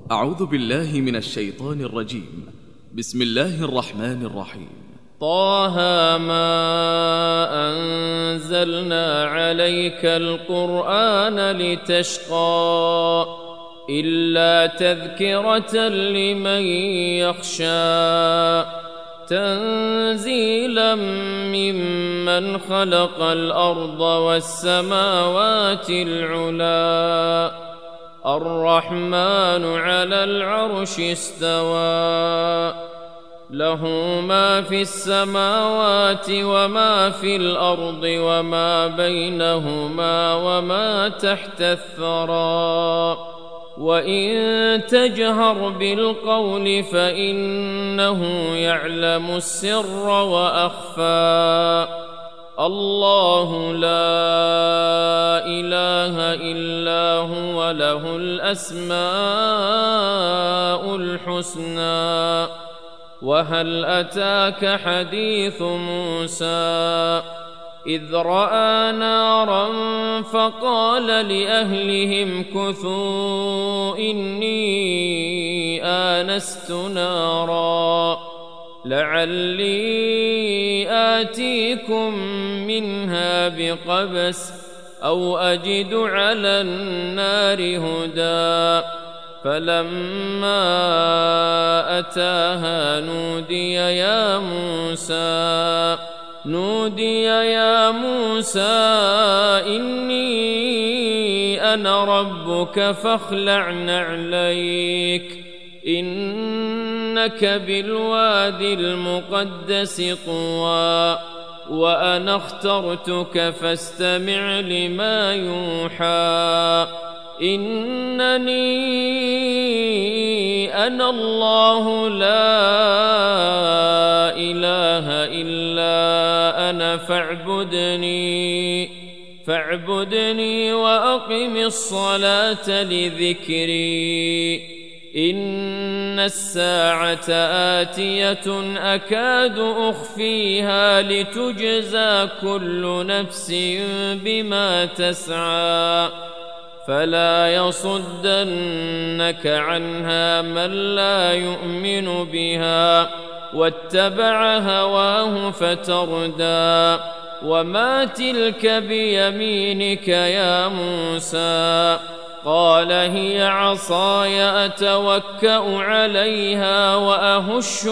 أعوذ بالله من الشيطان الرجيم. بسم الله الرحمن الرحيم. طه ما أنزلنا عليك القرآن لتشقى إلا تذكرة لمن يخشى تنزيلا ممن خلق الأرض والسماوات العلى الرحمن على العرش استوى له ما في السماوات وما في الأرض وما بينهما وما تحت الثرى وإن تجهر بالقول فإنه يعلم السر وأخفى الله لا إله إلا هو له الأسماء الحسنى وهل أتاك حديث موسى إذ رأى نارا فقال لأهلهم كثوا إني آنست نارا لعلي آتيكم منها بقبس أو أجد على النار هدى فلما أتاها نودي يا موسى إني أنا ربك فاخلع نعليك إنك بالوادي المقدس طوى وأنا اخترتك فاستمع لما يوحى إنني أنا الله لا إله إلا أنا فاعبدني وأقم الصلاة لذكري إن الساعة آتية أكاد أخفيها لتجزى كل نفس بما تسعى فلا يصدنك عنها من لا يؤمن بها واتبع هواه فتردى وما تلك بيمينك يا موسى قال هي عصاي أتوكأ عليها وأهش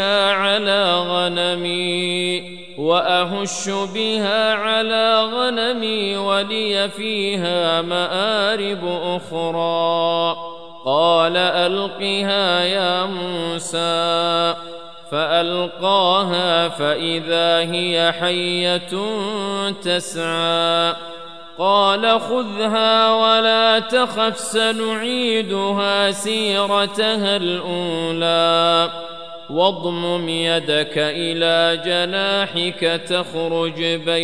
بها على غنمي ولي فيها مآرب أخرى قال ألقها يا موسى فألقاها فإذا هي حية تسعى قال خذها ولا تخف سنعيدها سيرتها الأولى واضمم يدك إلى جناحك تخرج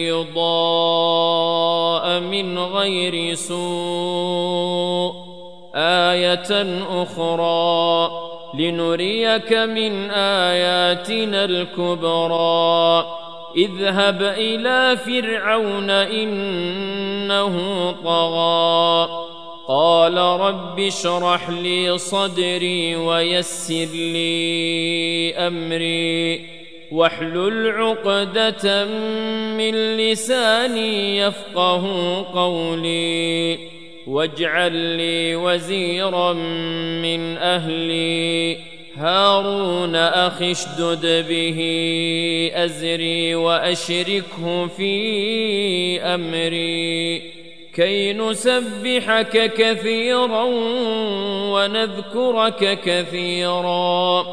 بيضاء من غير سوء آية أخرى لنريك من آياتنا الكبرى اذهب إلى فرعون إنه طغى قال رب اشرح لي صدري ويسر لي أمري واحلل عقدة من لساني يفقه قولي واجعل لي وزيرا من أهلي هارون أخي اشدد به أزري وأشركه في أمري كي نسبحك كثيرا ونذكرك كثيرا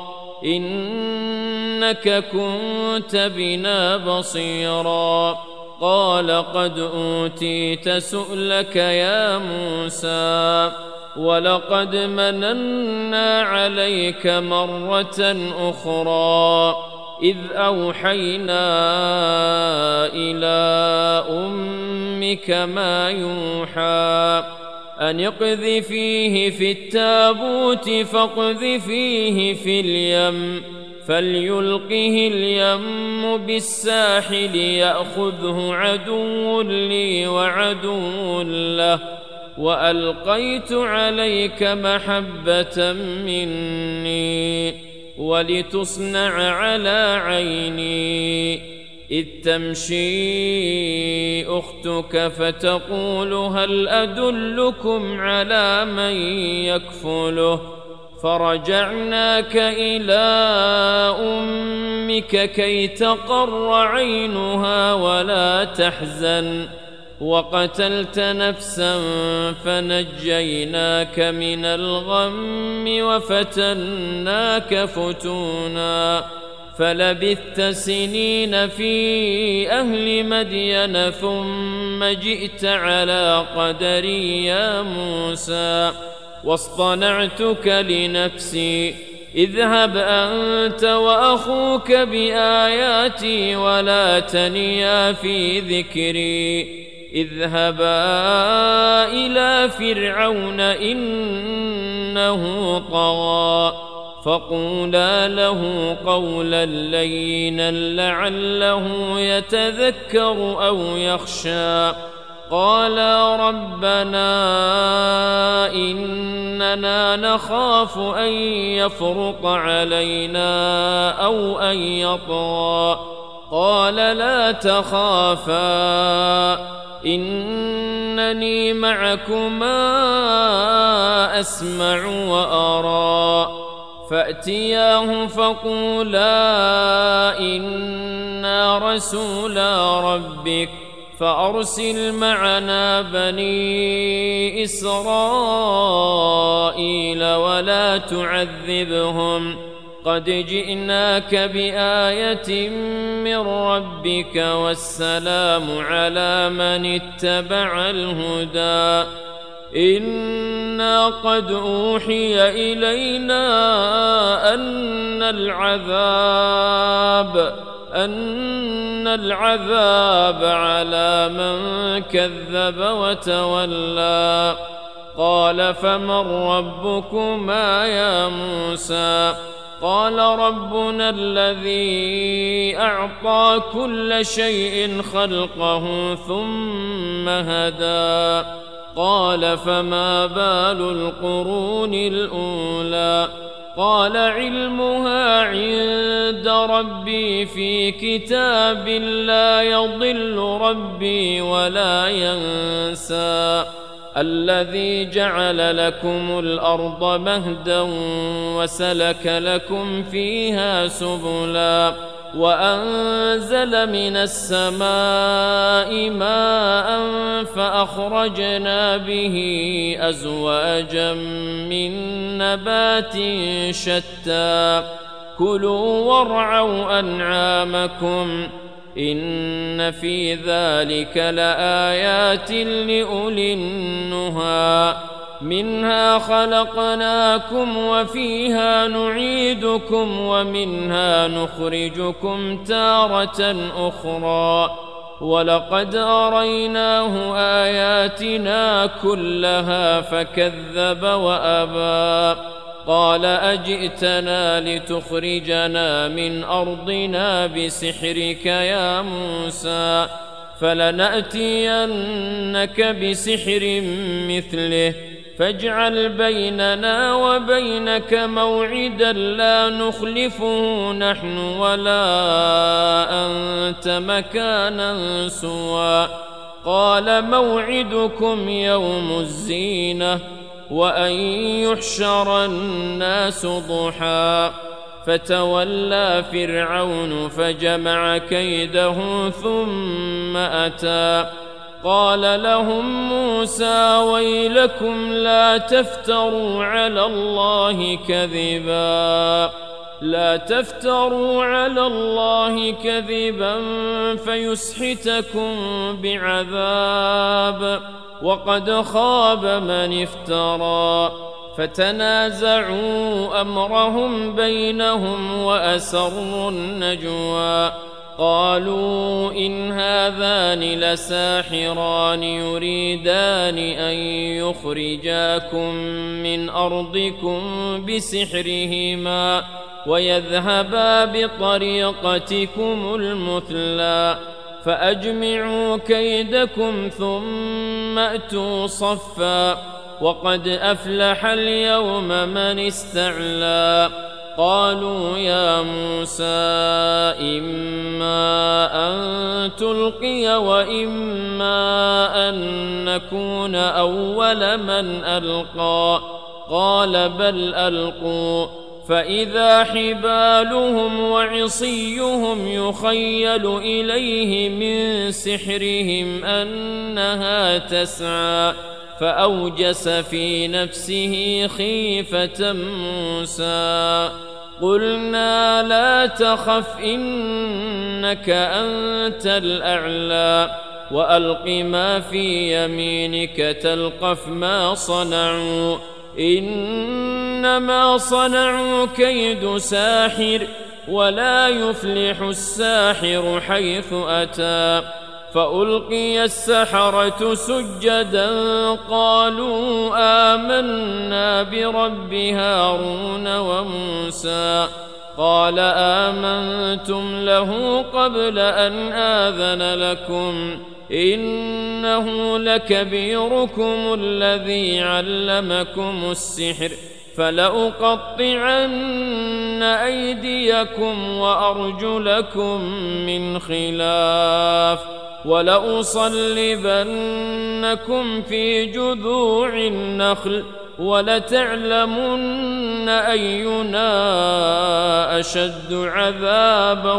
إنك كنت بنا بصيرا قال قد أوتيت سؤلك يا موسى ولقد مننا عليك مرة أخرى إذ أوحينا إلى أمك ما يوحى أن اقذفيه في التابوت فاقذفيه في اليم فليلقه اليم بالساحل يأخذه عدو لي وعدو له وألقيت عليك محبة مني ولتصنع على عيني إذ تمشي أختك فتقول هل أدلكم على من يكفله فرجعناك إلى أمك كي تقر عينها ولا تحزن وقتلت نفسا فنجيناك من الغم وفتناك فتونا فلبثت سنين في أهل مدين ثم جئت على قدري يا موسى واصطنعتك لنفسي اذهب أنت وأخوك بآياتي ولا تنيا في ذكري اذهبا إلى فرعون إنه طغى فقولا له قولا لينا لعله يتذكر أو يخشى قالا ربنا إننا نخاف أن يفرط علينا أو أن يطغى قال لا تخافا إنني معكما أسمع وأرى فأتياه فقولا إنا رسولا ربك فأرسل معنا بني إسرائيل ولا تعذبهم قد جئناك بآية من ربك والسلام على من اتبع الهدى إنا قد أوحي إلينا أن العذاب على من كذب وتولى قال فمن ربكما يا موسى قال ربنا الذي أعطى كل شيء خلقه ثم هدى قال فما بال القرون الأولى قال علمها عند ربي في كتاب لا يضل ربي ولا ينسى الذي جعل لكم الأرض مهدا وسلك لكم فيها سبلا وأنزل من السماء ماء فأخرجنا به أزواجا من نبات شتى كلوا وارعوا أنعامكم إن في ذلك لآيات لأولي النهى منها خلقناكم وفيها نعيدكم ومنها نخرجكم تارة أخرى ولقد أريناه آياتنا كلها فكذب وأبى قال أجئتنا لتخرجنا من أرضنا بسحرك يا موسى فلنأتينك بسحر مثله فاجعل بيننا وبينك موعدا لا نخلفه نحن ولا أنت مكانا سوى قال موعدكم يوم الزينة وأن يحشر الناس ضحى فتولى فرعون فجمع كيده ثم أتى قال لهم موسى ويلكم لا تفتروا على الله كذبا فيسحتكم بعذاب وقد خاب من افترى فتنازعوا أمرهم بينهم وأسروا النجوى قالوا إن هذان لساحران يريدان أن يخرجاكم من أرضكم بسحرهما ويذهبا بطريقتكم المثلى فأجمعوا كيدكم ثم أتوا صفا وقد أفلح اليوم من استعلى قالوا يا موسى إما أن تلقي وإما أن نكون أول من ألقى قال بل ألقوا فإذا حبالهم وعصيهم يخيل إليه من سحرهم أنها تسعى فأوجس في نفسه خيفة موسى قلنا لا تخف إنك أنت الأعلى وألق ما في يمينك تلقف ما صنعوا إنما صنعوا كيد ساحر ولا يفلح الساحر حيث أتى فألقي السحرة سجدا قالوا آمنا برب هارون وموسى قال آمنتم له قبل أن آذن لكم إنه لكبيركم الذي علمكم السحر فلأقطعن أيديكم وأرجلكم من خلاف ولأصلبنكم في جذوع النخل ولتعلمن أينا أشد عذابا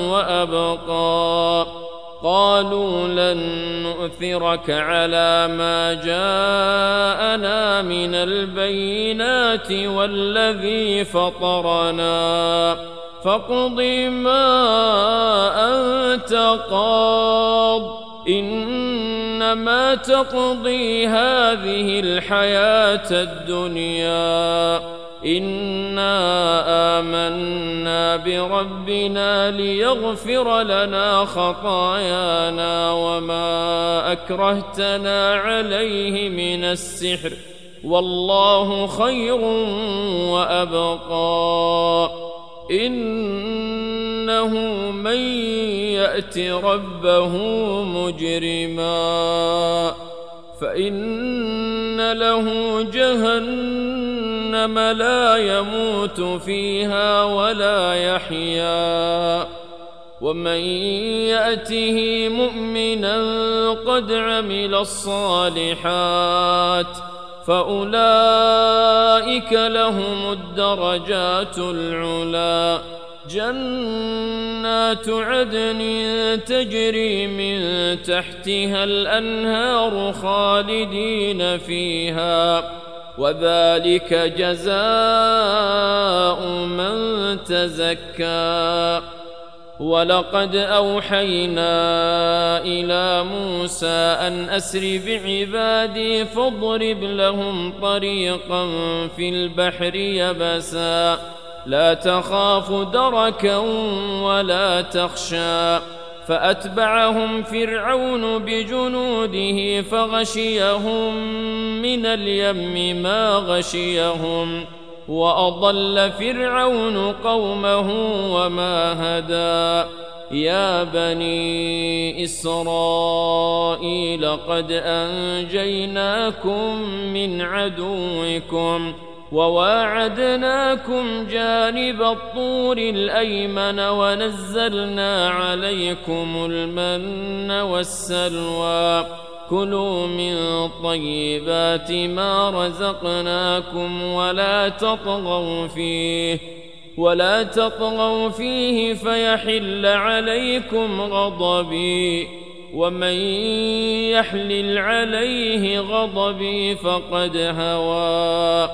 وأبقى قالوا لن نؤثرك على ما جاءنا من البينات والذي فطرنا فاقض ما أنت قاض إنما تقضي هذه الحياة الدنيا إنا آمنا بربنا ليغفر لنا خطايانا وما أكرهتنا عليه من السحر والله خير وأبقى إنه من يأت ربه مجرما فإن له جهنم لا يموت فيها ولا يحيا ومن يأته مؤمنا قد عمل الصالحات فأولئك لهم الدرجات العلا جنات عدن تجري من تحتها الأنهار خالدين فيها وذلك جزاء من تزكى ولقد أوحينا إلى موسى أن أسر بعبادي فاضرب لهم طريقا في البحر يبسا لا تخاف دركا ولا تخشى فأتبعهم فرعون بجنوده فغشيهم من اليم ما غشيهم وأضل فرعون قومه وما هدى يا بني إسرائيل قد أنجيناكم من عدوكم وواعدناكم جانب الطور الأيمن ونزلنا عليكم المن والسلوى كلوا من طيبات ما رزقناكم ولا تطغوا فيه فيحل عليكم غضبي ومن يحلل عليه غضبي فقد هوى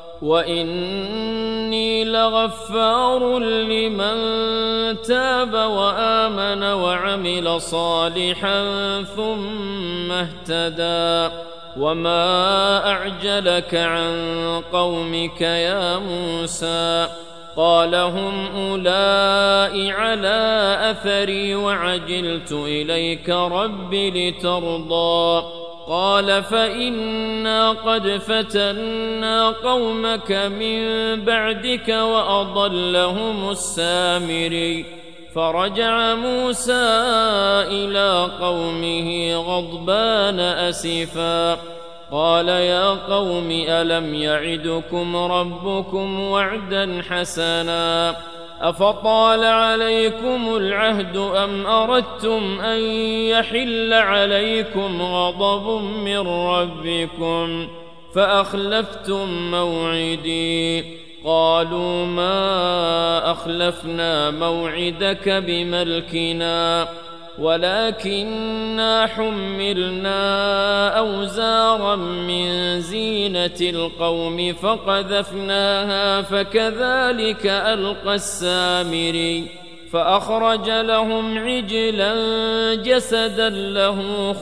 وإني لغفار لمن تاب وآمن وعمل صالحا ثم اهتدى وما أعجلك عن قومك يا موسى قال هم أولئك على أثري وعجلت إليك رب لترضى قال فإنا قد فتنا قومك من بعدك وأضلهم السامري فرجع موسى إلى قومه غضبان أسفا قال يا قوم ألم يعدكم ربكم وعدا حسنا أفطال عليكم العهد أم أردتم أن يحل عليكم غضب من ربكم فأخلفتم موعدي قالوا ما أخلفنا موعدك بملكنا ولكننا حملنا أوزارا من زينة القوم فقذفناها فكذلك ألقى السامري فأخرج لهم عجلا جسدا له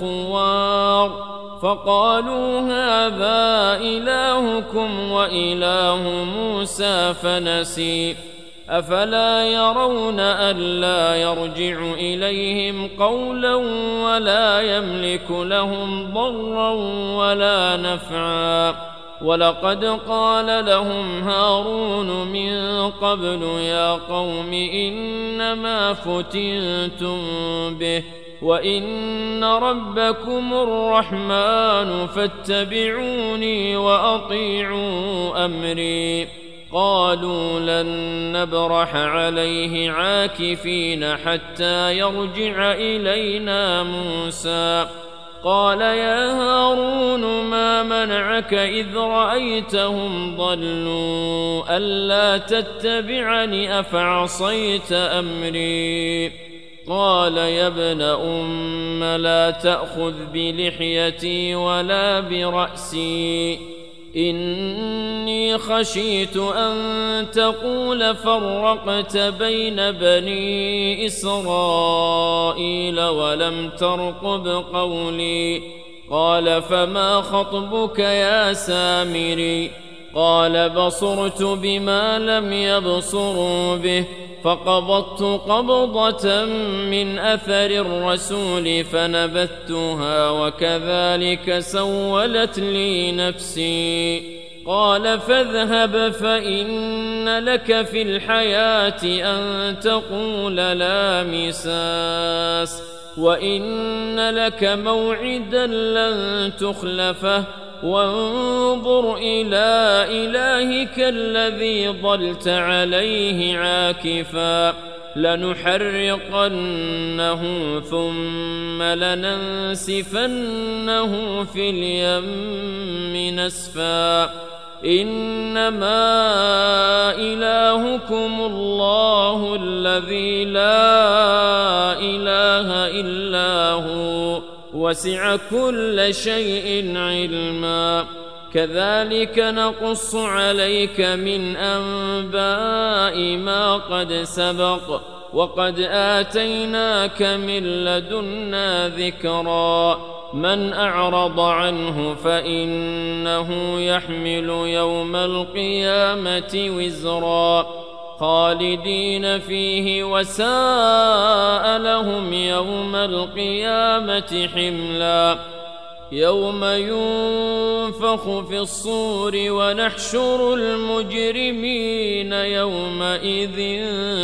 خوار فقالوا هذا إلهكم وإله موسى فنسي أفلا يرون ألا يرجع إليهم قولا ولا يملك لهم ضرا ولا نفعا ولقد قال لهم هارون من قبل يا قوم إنما فتنتم به وإن ربكم الرحمن فاتبعوني وأطيعوا أمري قالوا لن نبرح عليه عاكفين حتى يرجع إلينا موسى قال يا هارون ما منعك إذ رأيتهم ضلوا ألا تتبعني أفعصيت أمري قال يا ابن أم لا تأخذ بلحيتي ولا برأسي إني خشيت أن تقول فرقت بين بني إسرائيل ولم ترقب قولي قال فما خطبك يا سامري قال بصرت بما لم يبصروا به فقبضت قبضة من أثر الرسول فنبذتها وكذلك سولت لي نفسي قال فاذهب فإن لك في الحياة أن تقول لا مساس وإن لك موعدا لن تخلفه وانظر إلى إلهك الذي ظلت عليه عاكفا لنحرقنه ثم لننسفنه في اليم نسفا إنما إلهكم الله الذي لا إله إلا هو وسع كل شيء علما كذلك نقص عليك من أنباء ما قد سبق وقد آتيناك من لدنا ذكرا من أعرض عنه فإنه يحمل يوم القيامة وزرا خالدين فيه وساء لهم يوم القيامة حملا يوم ينفخ في الصور ونحشر المجرمين يومئذ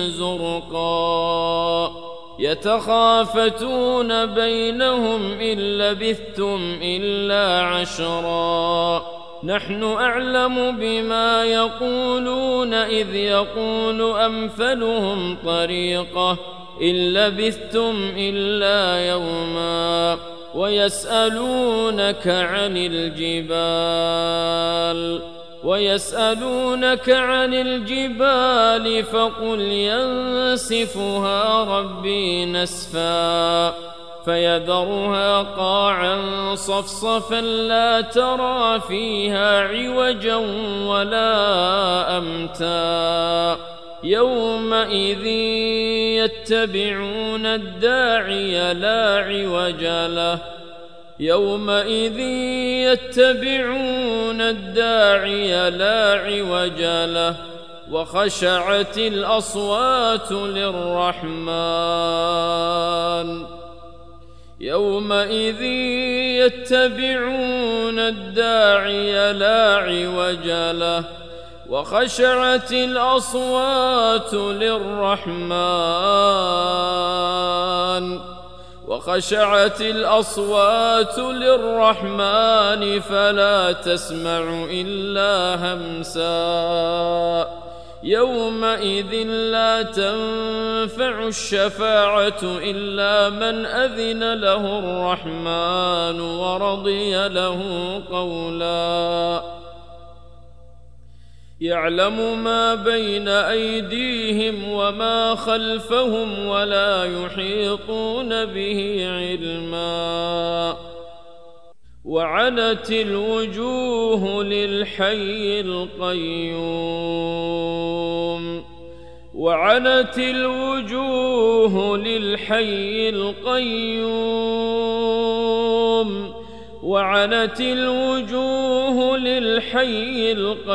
زرقا يتخافتون بينهم إن لبثتم إلا عشرا نحن أعلم بما يقولون إذ يقول أمثلهم طريقة إن لبثتم إلا يوما ويسألونك عن الجبال فقل ينسفها ربي نسفا فيذرها قاعا صفصفا لا ترى فيها عوجا ولا أمتا يومئذ يتبعون الداعي لا عوج له وخشعت الأصوات للرحمن يومئذ يتبعون الداعي لا عوج له وخشعت الأصوات للرحمن فلا تسمع إلا همسا يومئذ لا تنفع الشفاعة إلا من أذن له الرحمن ورضي له قولا يعلم ما بين أيديهم وما خلفهم ولا يحيطون به علما وعنت الوجوه للحي القيوم وعنت الوجوه للحي القيوم وعنت الوجوه للحي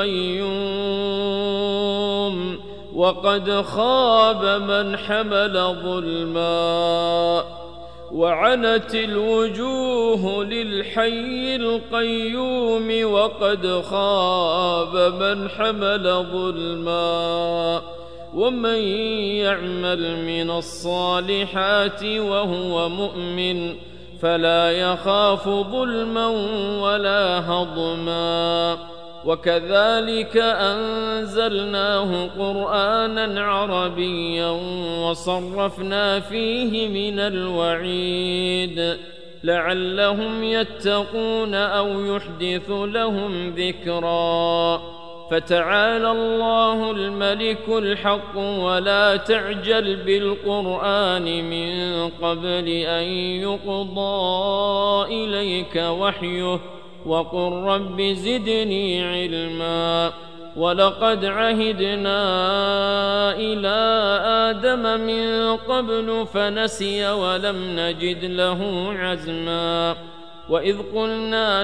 القيوم وقد خاب من حمل ظلما وعنت الوجوه للحي القيوم وقد خاب من حمل ظلما ومن يعمل من الصالحات وهو مؤمن فلا يخاف ظلما ولا هضما وكذلك أنزلناه قرآنا عربيا وصرفنا فيه من الوعيد لعلهم يتقون أو يحدث لهم ذكرا فتعالى الله الملك الحق ولا تعجل بالقرآن من قبل أن يقضى إليك وحيه وقل رب زدني علما ولقد عهدنا إلى آدم من قبل فنسي ولم نجد له عزما وإذ قلنا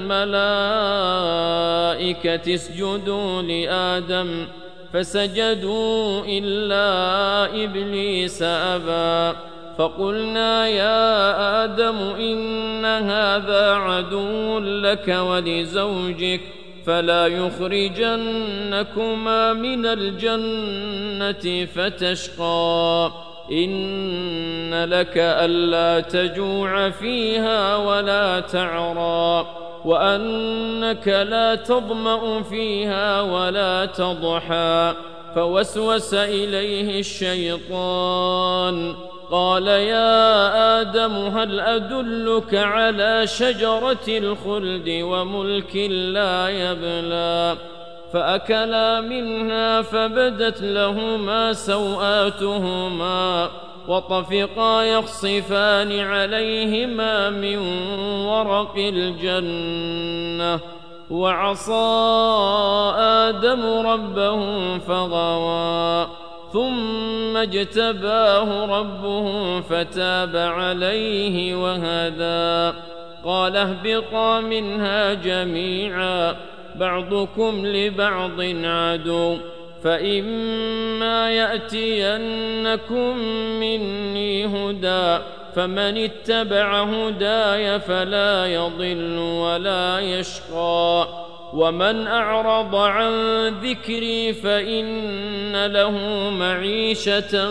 للملائكة اسجدوا لآدم فسجدوا إلا إبليس أبى فقلنا يا آدم إن هذا عدو لك ولزوجك فلا يخرجنكما من الجنة فتشقى إن لك ألا تجوع فيها ولا تعرى وأنك لا تظمأ فيها ولا تضحى فوسوس إليه الشيطان قال يا آدم هل أدلك على شجرة الخلد وملك لا يبلى فأكلا منها فبدت لهما سوآتهما وطفقا يخصفان عليهما من ورق الجنة وعصى آدم ربه فغوى ثم اجتباه ربه فتاب عليه وهدى قال اهبطا منها جميعا بعضكم لبعض عدو فإما يأتينكم مني هدى فمن اتبع هداي فلا يضل ولا يشقى ومن أعرض عن ذكري فإن له معيشة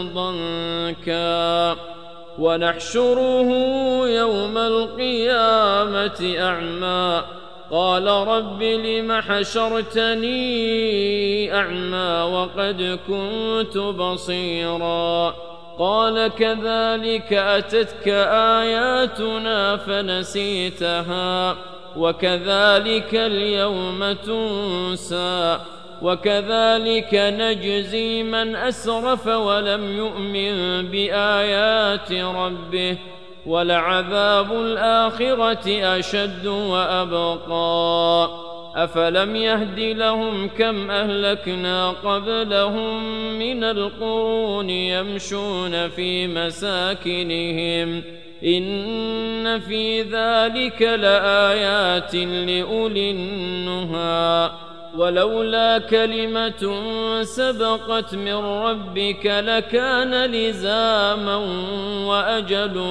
ضنكا ونحشره يوم القيامة أعمى قال رب لم حشرتني أعمى وقد كنت بصيرا قال كذلك أتتك آياتنا فنسيتها وكذلك اليوم تنسى وكذلك نجزي من أسرف ولم يؤمن بآيات ربه ولعذاب الآخرة أشد وأبقى أفلم يهد لهم كم أهلكنا قبلهم من القرون يمشون في مساكنهم إن في ذلك لآيات لأولي النهى ولولا كلمة سبقت من ربك لكان لزاما وأجل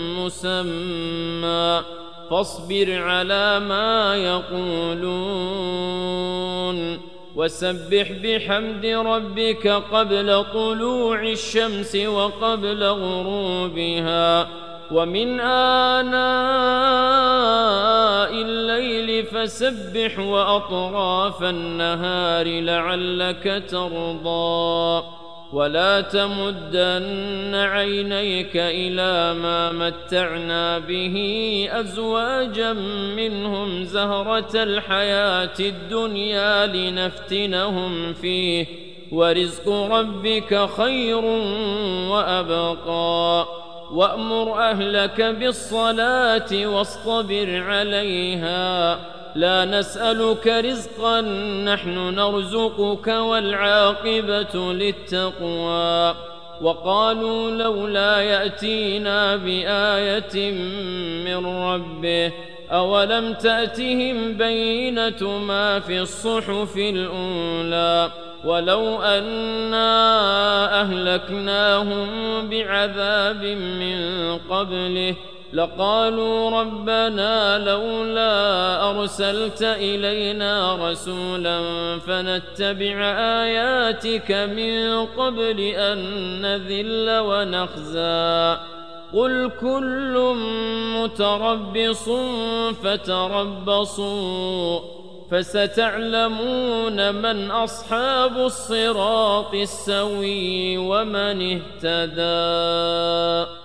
مسمى فاصبر على ما يقولون وسبح بحمد ربك قبل طلوع الشمس وقبل غروبها ومن آناء الليل فسبح وأطراف النهار لعلك ترضى ولا تمدن عينيك إلى ما متعنا به أزواجا منهم زهرة الحياة الدنيا لنفتنهم فيه ورزق ربك خير وأبقى وأمر أهلك بالصلاة واصطبر عليها لا نسألك رزقا نحن نرزقك والعاقبة للتقوى وقالوا لولا يأتينا بآية من ربه أولم تأتهم بينة ما في الصحف الأولى ولو أنا أهلكناهم بعذاب من قبله لقالوا ربنا لولا أرسلت إلينا رسولا فنتبع آياتك من قبل أن نذل ونخزى قل كل متربص فتربصوا فستعلمون من أصحاب الصراط السوي ومن اهتدى.